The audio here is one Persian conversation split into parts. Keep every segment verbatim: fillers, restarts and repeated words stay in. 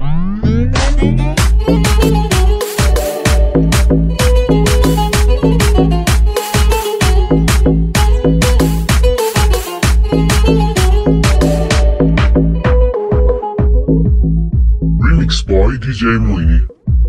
Remix by دی جی موینی.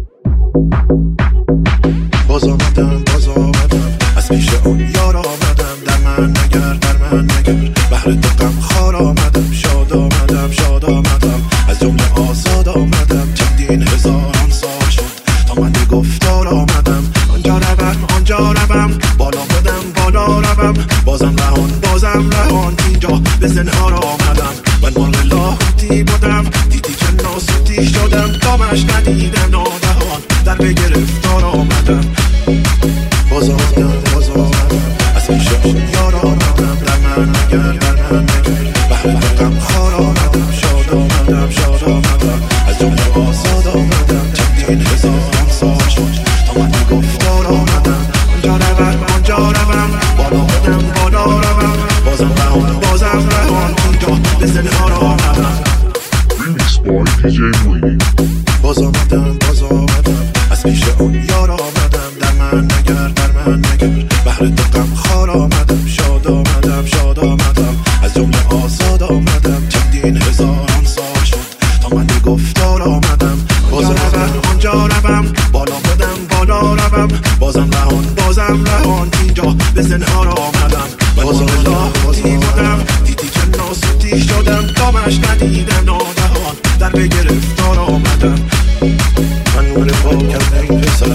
باز آمدم باز آمدم از پیش اون یار آمدم. در من نگر در من نگر بهر دقم خار آمدم. شاد آمدم شاد آمدم از جمله آزاد آمدم. چندین هزاران سال شد تا من به گفتار آمدم. آنجا روم آنجا روم بالا بدم بالا روم. بازم رهان بازم رهان اینجا به زنهار آمدم. من مرغ لاهوتی بودم دیدی که ناسوتی شدم. دامش ندیدم ناگهان در به گرفتار آمدم. باز آمدم باز آمدم از پیش اون یار آمدم. در من نگر در من نگر بهر دقم خار آمدم. شاد آمدم شاد آمدم از جمله آزاد آمدم. چندین هزاران سال شد تا من به گفتار آمدم. آنجا روم آنجا روم بالا بدم بالا روم. بازم رهان بازم رهان اینجا به زنهار آمدم. Remix by دی جی موینی. باز آمدم باز آمدم از پیش اون یار آمدم. در من نگر در من نگر بهر دقم خار آمدم. شاد آمدم شاد آمدم از جمله آزاد آمدم. چندین هزاران سال شد تا من به گفتار آمدم. باز روم آنجا روم بالا بدم بالا روم. بازم رهان بازم رهان اینجا به زنهار آمدم. من بازم لاهوتی بودم دیدی که ناسوتی شدم. دامش ندیدم ناگهان در به گرفتار آمدم. من من پاک از این پسر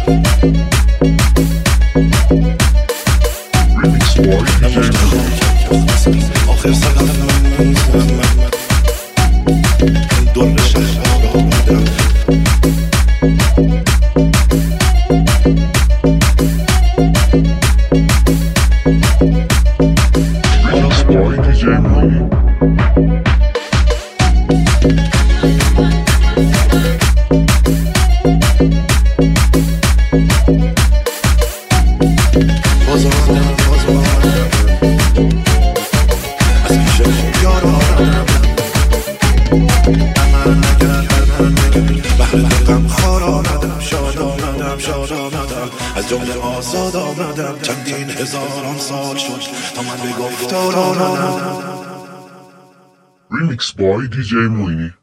Remix by دی جی موینی. آخر سقط من نیستم. من دور شهر آمدم. Remix by دی جی موینی. باز آمدم باز آمدم از پیش اون یار آمدم. در من نگر در من نگر بهر دقم خار آمدم. شاد آمدم شاد آمدم از جمله آزاد آمدم. چندین هزاران سال شد تا من به گفتار آمدم. Remix by دی جی موینی.